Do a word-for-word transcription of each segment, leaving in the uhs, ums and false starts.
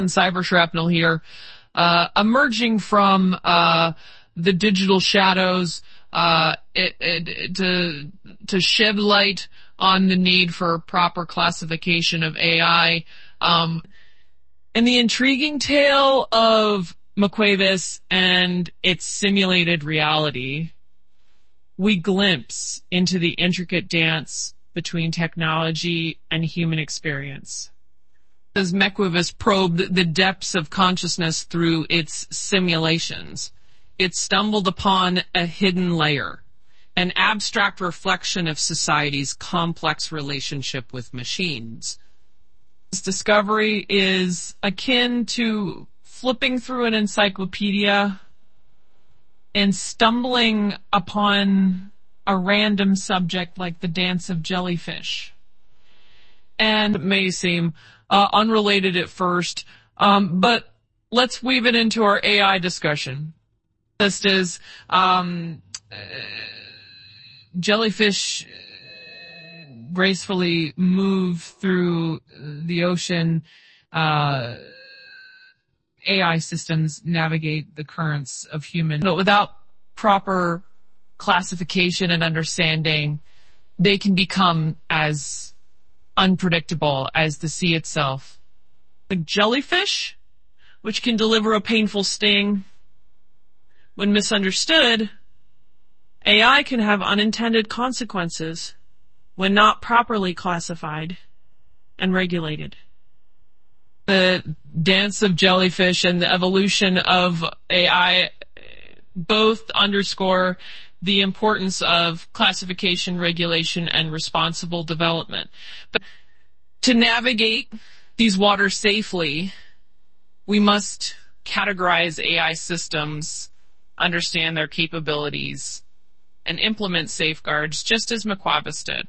Cyber Shrapnel here, uh, emerging from uh, the digital shadows uh, it, it, to, to shed light on the need for proper classification of A I. Um, in the intriguing tale of McQuavis and its simulated reality, we glimpse into the intricate dance between technology and human experience. As McQuavis probed the depths of consciousness through its simulations, it stumbled upon a hidden layer, an abstract reflection of society's complex relationship with machines. This discovery is akin to flipping through an encyclopedia and stumbling upon a random subject like the dance of jellyfish. And it may seem uh, unrelated at first, um, but let's weave it into our A I discussion. Just as um, uh, jellyfish gracefully move through the ocean, uh, A I systems navigate the currents of human. But without proper classification and understanding, they can become as unpredictable as the sea itself. The jellyfish, which can deliver a painful sting, when misunderstood, A I can have unintended consequences when not properly classified and regulated. The dance of jellyfish and the evolution of A I both underscore the importance of classification, regulation, and responsible development. But to navigate these waters safely, we must categorize A I systems, understand their capabilities, and implement safeguards just as McQuavis did.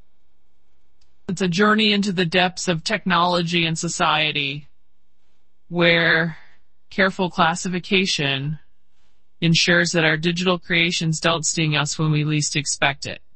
It's a journey into the depths of technology and society where careful classification ensures that our digital creations don't sting us when we least expect it.